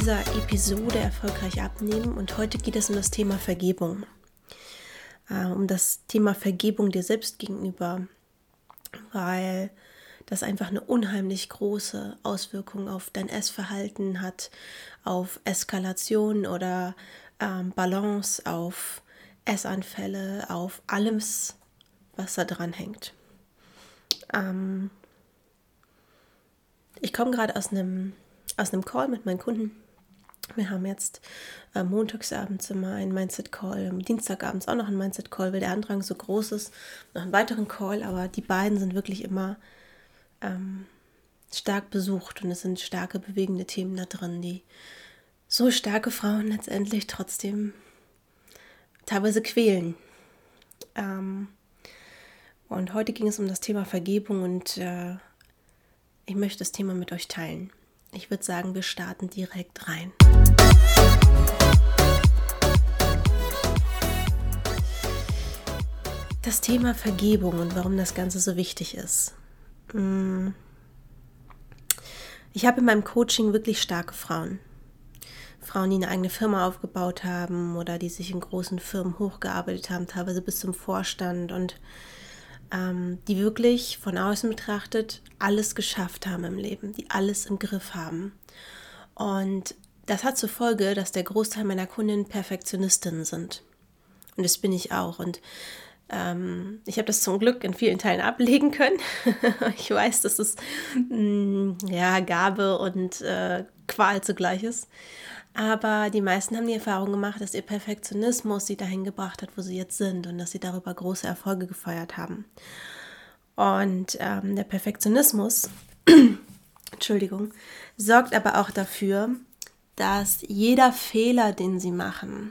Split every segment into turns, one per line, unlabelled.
dieser Episode Erfolgreich abnehmen und heute geht es um das Thema Vergebung. Um das Thema Vergebung dir selbst gegenüber, weil das einfach eine unheimlich große Auswirkung auf dein Essverhalten hat, auf Eskalation oder Balance, auf Essanfälle, auf alles, was da dran hängt. Ich komme gerade aus einem Call mit meinen Kunden. Wir haben jetzt montagsabends immer einen Mindset-Call, dienstagabends auch noch einen Mindset-Call, weil der Andrang so groß ist, noch einen weiteren Call, aber die beiden sind wirklich immer stark besucht und es sind starke, bewegende Themen da drin, die so starke Frauen letztendlich trotzdem teilweise quälen. Und heute ging es um das Thema Vergebung und ich möchte das Thema mit euch teilen. Ich würde sagen, wir starten direkt rein. Das Thema Vergebung und warum das Ganze so wichtig ist. Ich habe in meinem Coaching wirklich starke Frauen. Frauen, die eine eigene Firma aufgebaut haben oder die sich in großen Firmen hochgearbeitet haben, teilweise bis zum Vorstand und die wirklich von außen betrachtet alles geschafft haben im Leben, die alles im Griff haben. Und das hat zur Folge, dass der Großteil meiner Kundinnen Perfektionistinnen sind. Und das bin ich auch. Und ich habe das zum Glück in vielen Teilen ablegen können. Ich weiß, dass es Gabe und Qual zugleich ist. Aber die meisten haben die Erfahrung gemacht, dass ihr Perfektionismus sie dahin gebracht hat, wo sie jetzt sind und dass sie darüber große Erfolge gefeiert haben. Und der Perfektionismus, sorgt aber auch dafür, dass jeder Fehler, den sie machen,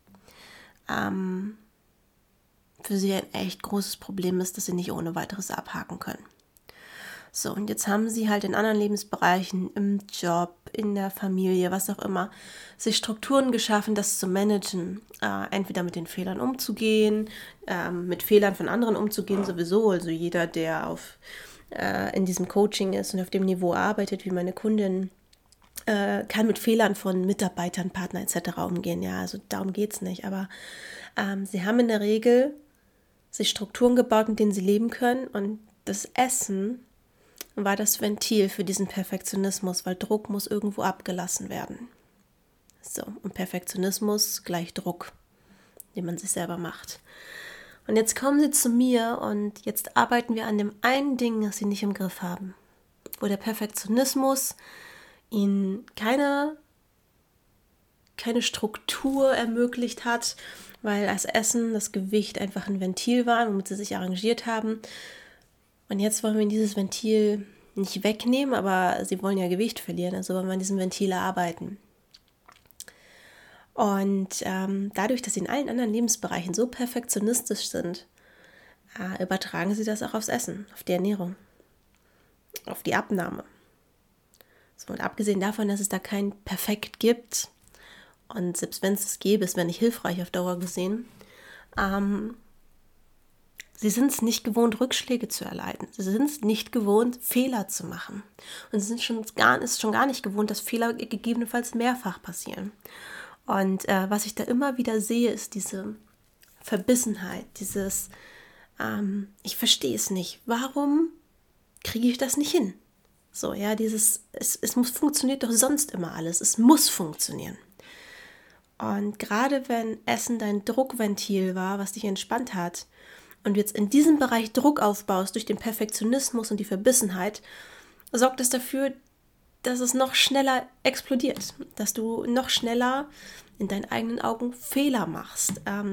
für sie ein echt großes Problem ist, dass sie nicht ohne weiteres abhaken können. So, und jetzt haben sie halt in anderen Lebensbereichen, im Job, in der Familie, was auch immer, sich Strukturen geschaffen, das zu managen. Entweder mit den Fehlern umzugehen, mit Fehlern von anderen umzugehen sowieso. Also jeder, der in diesem Coaching ist und auf dem Niveau arbeitet, wie meine Kundin, kann mit Fehlern von Mitarbeitern, Partnern etc. umgehen. Ja, also darum geht es nicht. Aber sie haben in der Regel sich Strukturen gebaut, mit denen sie leben können. Und das Essen war das Ventil für diesen Perfektionismus, weil Druck muss irgendwo abgelassen werden. So, und Perfektionismus gleich Druck, den man sich selber macht. Und jetzt kommen sie zu mir und jetzt arbeiten wir an dem einen Ding, das sie nicht im Griff haben. Wo der Perfektionismus ihnen keine Struktur ermöglicht hat, weil das Essen, das Gewicht einfach ein Ventil war, womit sie sich arrangiert haben. Und jetzt wollen wir in dieses Ventil nicht wegnehmen, aber sie wollen ja Gewicht verlieren, also wollen wir an diesem Ventil arbeiten. Und dadurch, dass sie in allen anderen Lebensbereichen so perfektionistisch sind, übertragen sie das auch aufs Essen, auf die Ernährung, auf die Abnahme. So, und abgesehen davon, dass es da kein Perfekt gibt, und selbst wenn es gäbe, es wäre nicht hilfreich auf Dauer gesehen, sie sind es nicht gewohnt, Rückschläge zu erleiden. Sie sind es nicht gewohnt, Fehler zu machen. Und sie sind schon gar nicht gewohnt, dass Fehler gegebenenfalls mehrfach passieren. Und was ich da immer wieder sehe, ist diese Verbissenheit, dieses, ich verstehe es nicht. Warum kriege ich das nicht hin? So, ja, es funktioniert doch sonst immer alles. Es muss funktionieren. Und gerade wenn Essen dein Druckventil war, was dich entspannt hat, und du jetzt in diesem Bereich Druck aufbaust durch den Perfektionismus und die Verbissenheit, sorgt es dafür, dass es noch schneller explodiert, dass du noch schneller in deinen eigenen Augen Fehler machst,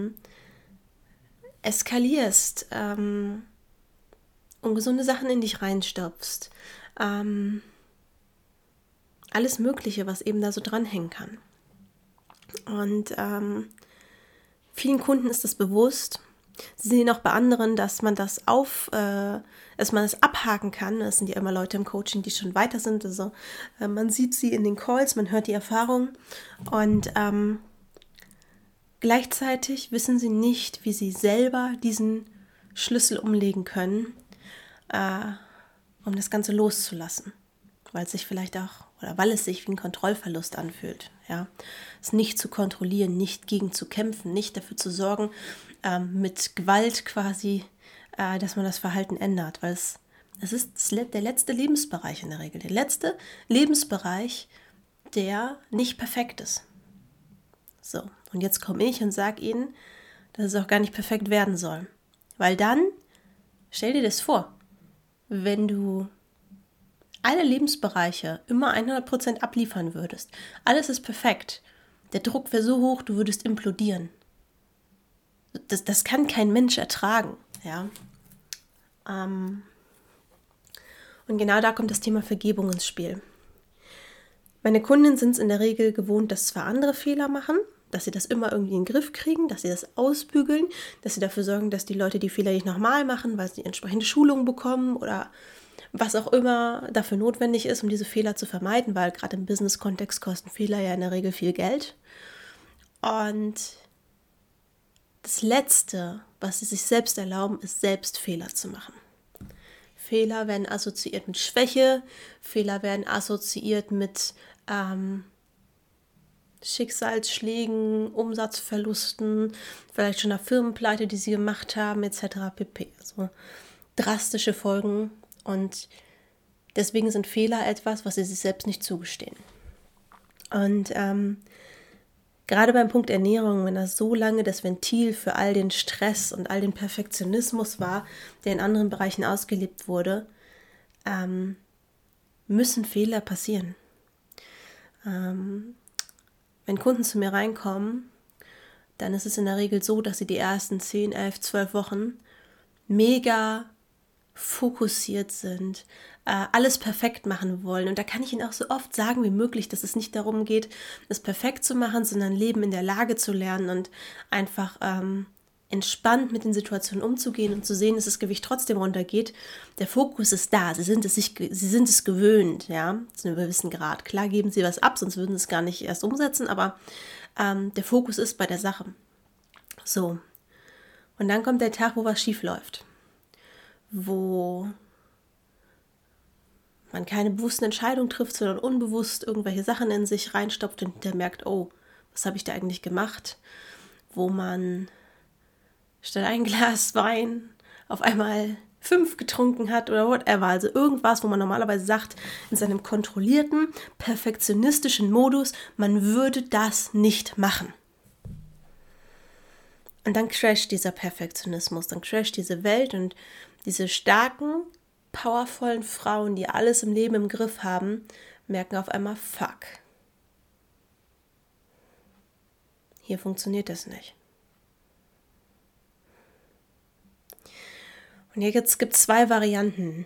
eskalierst, ungesunde Sachen in dich reinstopfst, alles Mögliche, was eben da so dranhängen kann. Und vielen Kunden ist das bewusst. Sie sehen auch bei anderen, dass man das abhaken kann. Das sind ja immer Leute im Coaching, die schon weiter sind. Also man sieht sie in den Calls, man hört die Erfahrung und gleichzeitig wissen sie nicht, wie sie selber diesen Schlüssel umlegen können, um das Ganze loszulassen. weil es sich vielleicht auch, oder weil es sich wie ein Kontrollverlust anfühlt. Ja? Es nicht zu kontrollieren, nicht gegen zu kämpfen, nicht dafür zu sorgen, mit Gewalt quasi, dass man das Verhalten ändert, weil es ist der letzte Lebensbereich in der Regel, der letzte Lebensbereich, der nicht perfekt ist. So, und jetzt komme ich und sage Ihnen, dass es auch gar nicht perfekt werden soll. Weil dann, stell dir das vor, wenn du alle Lebensbereiche immer 100% abliefern würdest, alles ist perfekt, der Druck wäre so hoch, du würdest implodieren. Das kann kein Mensch ertragen. Ja? Und genau da kommt das Thema Vergebung ins Spiel. Meine Kunden sind es in der Regel gewohnt, dass zwar andere Fehler machen, dass sie das immer irgendwie in den Griff kriegen, dass sie das ausbügeln, dass sie dafür sorgen, dass die Leute die Fehler nicht nochmal machen, weil sie entsprechende Schulungen bekommen oder was auch immer dafür notwendig ist, um diese Fehler zu vermeiden, weil gerade im Business-Kontext kosten Fehler ja in der Regel viel Geld. Und das Letzte, was sie sich selbst erlauben, ist selbst Fehler zu machen. Fehler werden assoziiert mit Schwäche, Fehler werden assoziiert mit Schicksalsschlägen, Umsatzverlusten, vielleicht schon einer Firmenpleite, die sie gemacht haben, etc. pp. Also drastische Folgen und deswegen sind Fehler etwas, was sie sich selbst nicht zugestehen. Und gerade beim Punkt Ernährung, wenn das so lange das Ventil für all den Stress und all den Perfektionismus war, der in anderen Bereichen ausgelebt wurde, müssen Fehler passieren. Wenn Kunden zu mir reinkommen, dann ist es in der Regel so, dass sie die ersten 10, 11, 12 Wochen mega fokussiert sind, alles perfekt machen wollen. Und da kann ich Ihnen auch so oft sagen wie möglich, dass es nicht darum geht, es perfekt zu machen, sondern Leben in der Lage zu lernen und einfach entspannt mit den Situationen umzugehen und zu sehen, dass das Gewicht trotzdem runtergeht. Der Fokus ist da, sie sind es gewöhnt, ja, zu einem gewissen Grad. Klar geben sie was ab, sonst würden sie es gar nicht erst umsetzen, aber der Fokus ist bei der Sache. So, und dann kommt der Tag, wo was schief läuft, wo man keine bewussten Entscheidungen trifft, sondern unbewusst irgendwelche Sachen in sich reinstopft und der merkt, oh, was habe ich da eigentlich gemacht? Wo man statt ein Glas Wein auf einmal 5 getrunken hat oder whatever. Also irgendwas, wo man normalerweise sagt, in seinem kontrollierten, perfektionistischen Modus, man würde das nicht machen. Und dann crasht dieser Perfektionismus, dann crasht diese Welt und diese starken, powervollen Frauen, die alles im Leben im Griff haben, merken auf einmal, fuck, hier funktioniert das nicht. Und hier gibt es 2 Varianten.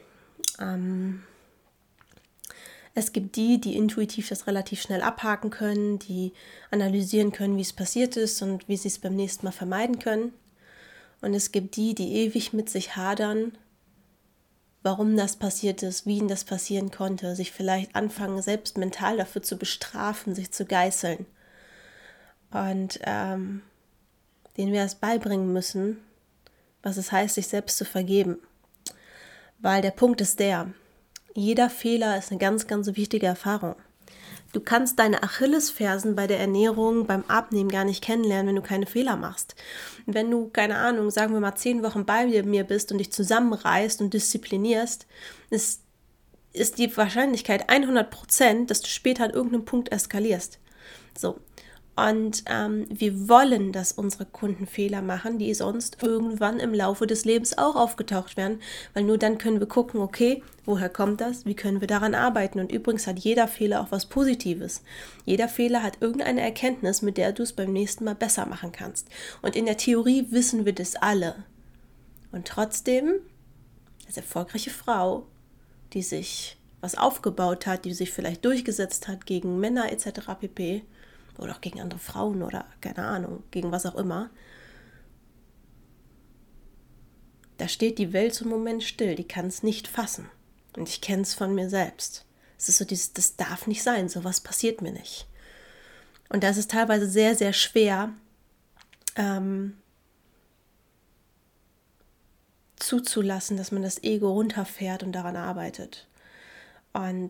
Es gibt die intuitiv das relativ schnell abhaken können, die analysieren können, wie es passiert ist und wie sie es beim nächsten Mal vermeiden können. Und es gibt die ewig mit sich hadern, warum das passiert ist, wie ihnen das passieren konnte, sich vielleicht anfangen, selbst mental dafür zu bestrafen, sich zu geißeln. Und denen wir es beibringen müssen, was es heißt, sich selbst zu vergeben. Weil der Punkt ist jeder Fehler ist eine ganz, ganz wichtige Erfahrung. Du kannst deine Achillesfersen bei der Ernährung, beim Abnehmen gar nicht kennenlernen, wenn du keine Fehler machst. Wenn du, keine Ahnung, sagen wir mal 10 Wochen bei mir bist und dich zusammenreißt und disziplinierst, ist die Wahrscheinlichkeit 100%, dass du später an irgendeinem Punkt eskalierst. So. Und wir wollen, dass unsere Kunden Fehler machen, die sonst irgendwann im Laufe des Lebens auch aufgetaucht werden, weil nur dann können wir gucken, okay, woher kommt das, wie können wir daran arbeiten. Und übrigens hat jeder Fehler auch was Positives. Jeder Fehler hat irgendeine Erkenntnis, mit der du es beim nächsten Mal besser machen kannst. Und in der Theorie wissen wir das alle. Und trotzdem, als erfolgreiche Frau, die sich was aufgebaut hat, die sich vielleicht durchgesetzt hat gegen Männer etc. pp., oder auch gegen andere Frauen oder keine Ahnung, gegen was auch immer. Da steht die Welt so einen Moment still, die kann es nicht fassen. Und ich kenne es von mir selbst. Es ist so dieses, das darf nicht sein, sowas passiert mir nicht. Und da ist es teilweise sehr, sehr schwer, zuzulassen, dass man das Ego runterfährt und daran arbeitet. Und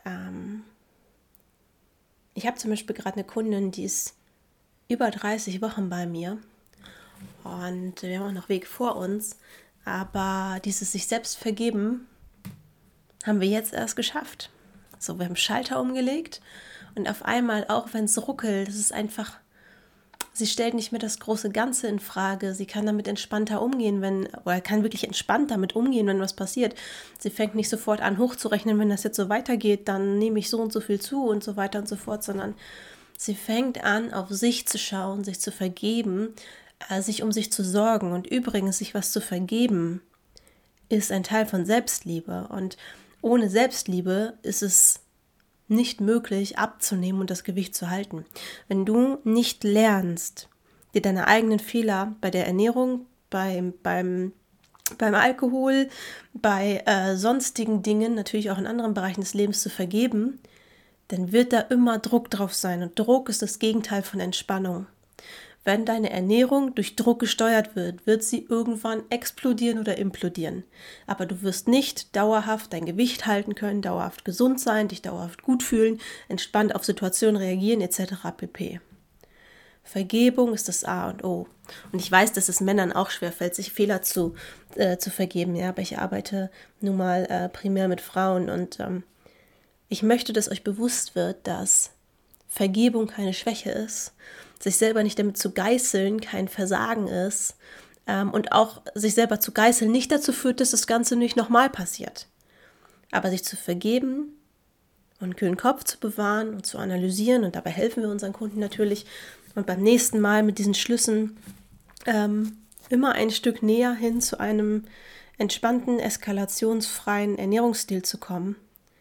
Ich habe zum Beispiel gerade eine Kundin, die ist über 30 Wochen bei mir und wir haben auch noch Weg vor uns, aber dieses sich selbst vergeben haben wir jetzt erst geschafft. So, wir haben Schalter umgelegt und auf einmal, auch wenn es ruckelt, das ist einfach, sie stellt nicht mehr das große Ganze in Frage. Sie kann damit entspannter umgehen, oder kann wirklich entspannt damit umgehen, wenn was passiert. Sie fängt nicht sofort an hochzurechnen, wenn das jetzt so weitergeht, dann nehme ich so und so viel zu und so weiter und so fort, sondern sie fängt an, auf sich zu schauen, sich zu vergeben, sich um sich zu sorgen. Und übrigens, sich was zu vergeben, ist ein Teil von Selbstliebe. Und ohne Selbstliebe ist es nicht möglich, abzunehmen und das Gewicht zu halten. Wenn du nicht lernst, dir deine eigenen Fehler bei der Ernährung, beim Alkohol, bei sonstigen Dingen, natürlich auch in anderen Bereichen des Lebens zu vergeben, dann wird da immer Druck drauf sein. Und Druck ist das Gegenteil von Entspannung. Wenn deine Ernährung durch Druck gesteuert wird, wird sie irgendwann explodieren oder implodieren. Aber du wirst nicht dauerhaft dein Gewicht halten können, dauerhaft gesund sein, dich dauerhaft gut fühlen, entspannt auf Situationen reagieren etc. pp. Vergebung ist das A und O. Und ich weiß, dass es Männern auch schwerfällt, sich Fehler zu vergeben. Ja, aber ich arbeite nun mal primär mit Frauen und ich möchte, dass euch bewusst wird, dass Vergebung keine Schwäche ist, sich selber nicht damit zu geißeln kein Versagen ist und auch sich selber zu geißeln nicht dazu führt, dass das Ganze nicht nochmal passiert. Aber sich zu vergeben und einen kühlen Kopf zu bewahren und zu analysieren, und dabei helfen wir unseren Kunden natürlich, und beim nächsten Mal mit diesen Schlüssen immer ein Stück näher hin zu einem entspannten, eskalationsfreien Ernährungsstil zu kommen.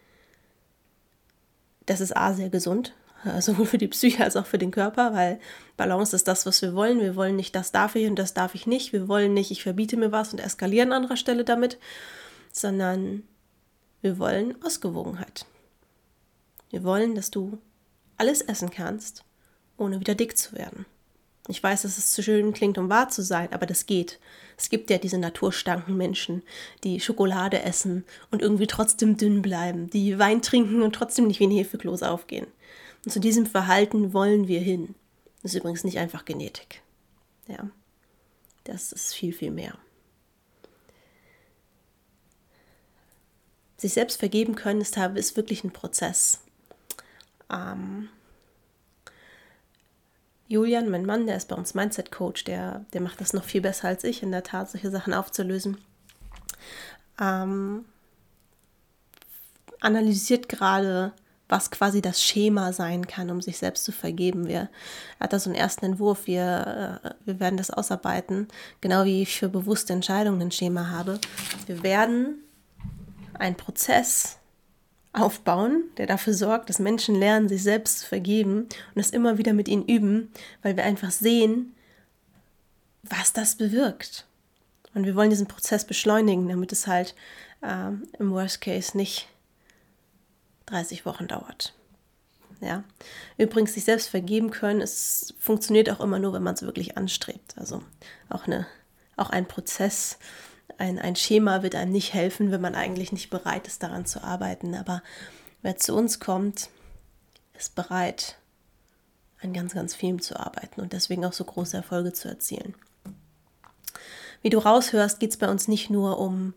Das ist A, sehr gesund, sowohl für die Psyche als auch für den Körper, weil Balance ist das, was wir wollen. Wir wollen nicht, das darf ich und das darf ich nicht. Wir wollen nicht, ich verbiete mir was und eskaliere an anderer Stelle damit, sondern wir wollen Ausgewogenheit. Wir wollen, dass du alles essen kannst, ohne wieder dick zu werden. Ich weiß, dass es zu schön klingt, um wahr zu sein, aber das geht. Es gibt ja diese naturstarken Menschen, die Schokolade essen und irgendwie trotzdem dünn bleiben, die Wein trinken und trotzdem nicht wie ein Hefekloß aufgehen. Und zu diesem Verhalten wollen wir hin. Das ist übrigens nicht einfach Genetik. Ja, das ist viel, viel mehr. Sich selbst vergeben können ist wirklich ein Prozess. Julian, mein Mann, der ist bei uns Mindset-Coach, der macht das noch viel besser als ich, in der Tat, solche Sachen aufzulösen. Analysiert gerade, was quasi das Schema sein kann, um sich selbst zu vergeben. Er hat da so einen ersten Entwurf, wir werden das ausarbeiten, genau wie ich für bewusste Entscheidungen ein Schema habe. Wir werden einen Prozess aufbauen, der dafür sorgt, dass Menschen lernen, sich selbst zu vergeben und das immer wieder mit ihnen üben, weil wir einfach sehen, was das bewirkt. Und wir wollen diesen Prozess beschleunigen, damit es halt im Worst Case nicht 30 Wochen dauert. Ja. Übrigens, sich selbst vergeben können, es funktioniert auch immer nur, wenn man es wirklich anstrebt. Also auch ein Prozess, ein Schema wird einem nicht helfen, wenn man eigentlich nicht bereit ist, daran zu arbeiten. Aber wer zu uns kommt, ist bereit, an ganz, ganz vielem zu arbeiten und deswegen auch so große Erfolge zu erzielen. Wie du raushörst, geht es bei uns nicht nur um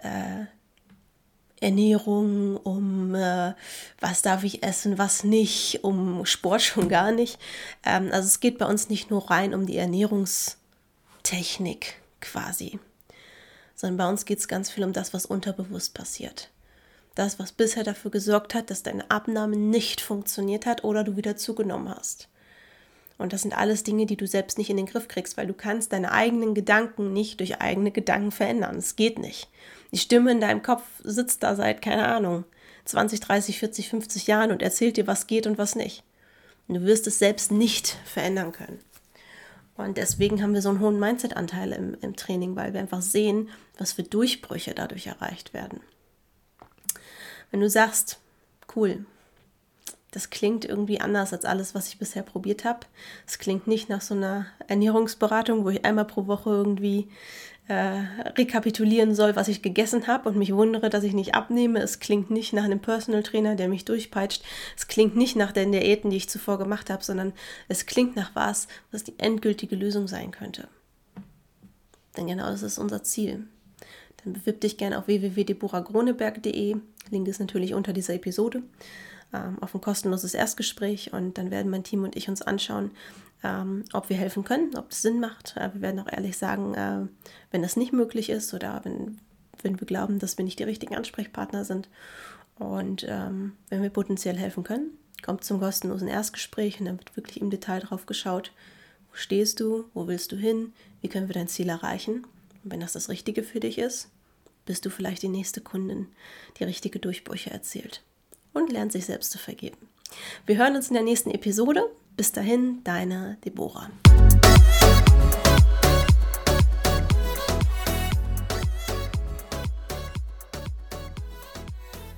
Ernährung, um was darf ich essen, was nicht, um Sport schon gar nicht. Also es geht bei uns nicht nur rein um die Ernährungstechnik quasi, sondern bei uns geht es ganz viel um das, was unterbewusst passiert. Das, was bisher dafür gesorgt hat, dass deine Abnahme nicht funktioniert hat oder du wieder zugenommen hast. Und das sind alles Dinge, die du selbst nicht in den Griff kriegst, weil du kannst deine eigenen Gedanken nicht durch eigene Gedanken verändern. Es geht nicht. Die Stimme in deinem Kopf sitzt da seit, keine Ahnung, 20, 30, 40, 50 Jahren und erzählt dir, was geht und was nicht. Und du wirst es selbst nicht verändern können. Und deswegen haben wir so einen hohen Mindset-Anteil im Training, weil wir einfach sehen, was für Durchbrüche dadurch erreicht werden. Wenn du sagst, cool, das klingt irgendwie anders als alles, was ich bisher probiert habe. Es klingt nicht nach so einer Ernährungsberatung, wo ich einmal pro Woche irgendwie rekapitulieren soll, was ich gegessen habe und mich wundere, dass ich nicht abnehme. Es klingt nicht nach einem Personal Trainer, der mich durchpeitscht. Es klingt nicht nach den Diäten, die ich zuvor gemacht habe, sondern es klingt nach was die endgültige Lösung sein könnte. Denn genau das ist unser Ziel. Dann bewirb dich gerne auf www.deborahgroneberg.de. Link ist natürlich unter dieser Episode. Auf ein kostenloses Erstgespräch und dann werden mein Team und ich uns anschauen, ob wir helfen können, ob es Sinn macht. Wir werden auch ehrlich sagen, wenn das nicht möglich ist oder wenn wir glauben, dass wir nicht die richtigen Ansprechpartner sind. Und wenn wir potenziell helfen können, kommt zum kostenlosen Erstgespräch und dann wird wirklich im Detail drauf geschaut, wo stehst du, wo willst du hin, wie können wir dein Ziel erreichen. Und wenn das Richtige für dich ist, bist du vielleicht die nächste Kundin, die richtige Durchbrüche erzielt und lernt sich selbst zu vergeben. Wir hören uns in der nächsten Episode. Bis dahin, deine Deborah.